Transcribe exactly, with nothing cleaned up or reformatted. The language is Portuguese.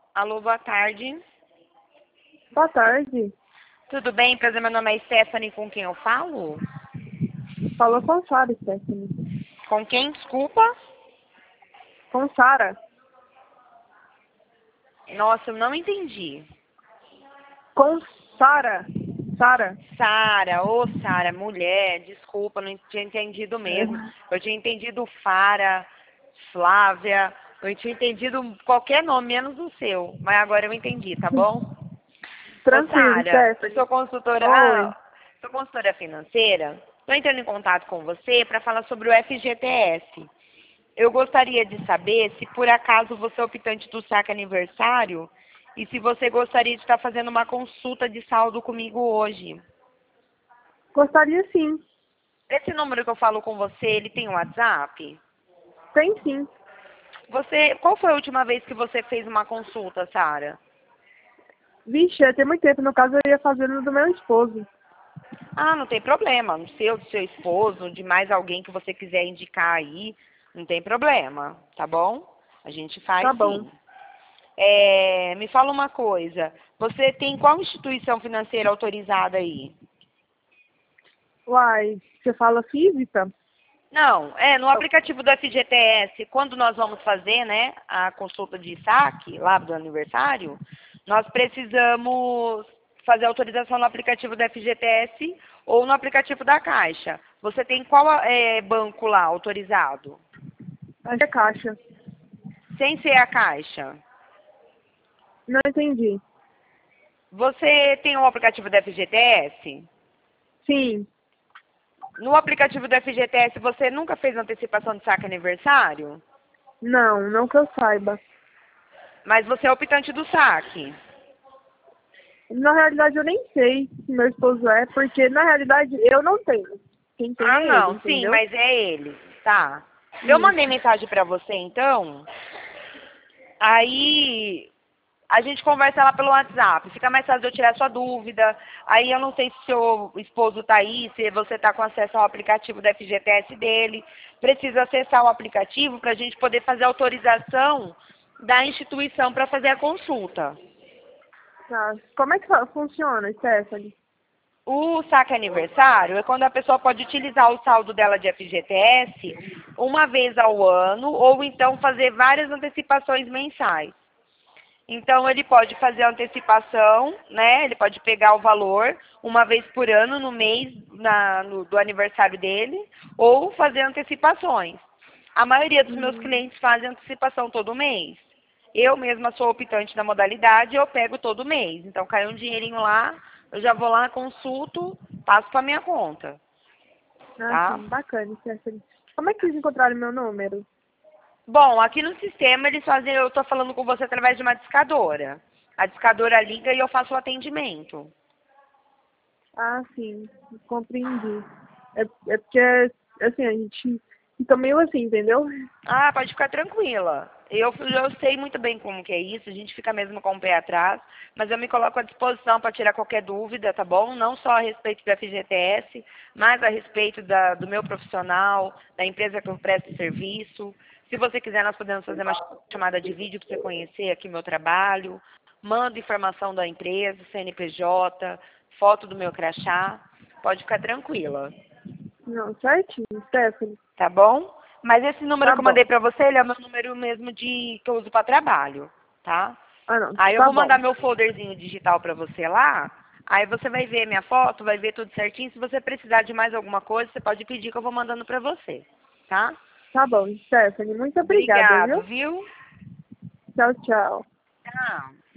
Alô, boa tarde. Boa tarde. Tudo bem? Prazer, meu nome é Stephanie, com quem eu falo? Falou com Sara, Stephanie. Com quem? Desculpa. Com Sara. Nossa, eu não entendi. Com Sara. Sara. Sara, ô Sara, mulher, desculpa, não tinha entendido mesmo. É. Eu tinha entendido Fara, Flávia, eu tinha entendido qualquer nome, menos o seu. Mas agora eu entendi, tá bom? Ô Tranquilo, Sara, eu Stephanie. sou consultora, Oi. ah, sou consultora financeira. Estou entrando em contato com você para falar sobre o F G T S. Eu gostaria de saber se por acaso você é optante do saque aniversário e se você gostaria de estar fazendo uma consulta de saldo comigo hoje. Gostaria sim. Esse número que eu falo com você, ele tem um WhatsApp? Tem sim. Você, qual foi a última vez que você fez uma consulta, Sara? Vixe, tem muito tempo. No caso, eu ia fazendo do meu esposo. Ah, não tem problema. No seu, do seu esposo, de mais alguém que você quiser indicar aí, não tem problema, tá bom? A gente faz Tá bom. sim. É, me fala uma coisa. Você tem qual instituição financeira autorizada aí? Uai, você fala física? Não, é, no aplicativo do F G T S, quando nós vamos fazer, né, a consulta de saque, lá do aniversário, nós precisamos fazer autorização no aplicativo do F G T S ou no aplicativo da Caixa. Você tem qual é, banco lá autorizado? Acho que é caixa. Sem ser a Caixa. Não entendi. Você tem o aplicativo do F G T S? Sim. No aplicativo do F G T S, você nunca fez antecipação de saque aniversário? Não, não que eu saiba. Mas você é optante do saque. Na realidade, eu nem sei se meu esposo é, porque na realidade eu não tenho. Quem tem Ah, é ele, não, sim, entendeu? mas é ele, tá. Eu mandei Isso. mensagem pra você, então. Aí a gente conversa lá pelo WhatsApp. Fica mais fácil de eu tirar sua dúvida. Aí eu não sei se seu esposo tá aí, se você tá com acesso ao aplicativo da F G T S dele. Precisa acessar o aplicativo pra gente poder fazer a autorização da instituição para fazer a consulta. Tá. Como é que fa- funciona, Stephanie? O saque aniversário é quando a pessoa pode utilizar o saldo dela de F G T S uma vez ao ano ou então fazer várias antecipações mensais. Então ele pode fazer a antecipação, né? Ele pode pegar o valor uma vez por ano no mês na- no- do aniversário dele ou fazer antecipações. A maioria dos meus Hum, clientes fazem antecipação todo mês. Eu mesma sou optante da modalidade, eu pego todo mês. Então cai um dinheirinho lá, eu já vou lá, consulto, passo para minha conta, ah, tá? sim, bacana, Stephanie. Como é que vocês encontraram meu número? Bom, aqui no sistema eles fazem, eu estou falando com você através de uma discadora. A discadora liga e eu faço o atendimento. Ah, sim, compreendi. É, é porque, assim, a gente fica meio assim, entendeu? Ah, pode ficar tranquila. Eu, eu sei muito bem como que é isso, a gente fica mesmo com o pé atrás, mas eu me coloco à disposição para tirar qualquer dúvida, tá bom? Não só a respeito do F G T S, mas a respeito da- do meu profissional, da empresa que eu presto serviço. Se você quiser, nós podemos fazer uma chamada de vídeo para você conhecer aqui meu trabalho. Mando informação da empresa, C N P J, foto do meu crachá. Pode ficar tranquila. Não, certinho, Stephanie. Tá bom? Mas esse número Tá que eu bom. mandei pra você, ele é o meu número mesmo de que eu uso pra trabalho, tá? Ah, não, Aí eu tá vou bom. mandar meu folderzinho digital pra você lá. Aí você vai ver minha foto, vai ver tudo certinho. Se você precisar de mais alguma coisa, você pode pedir que eu vou mandando pra você, tá? Tá bom, Stephanie. Muito obrigada, Obrigado, viu? viu? Tchau, tchau. Tchau.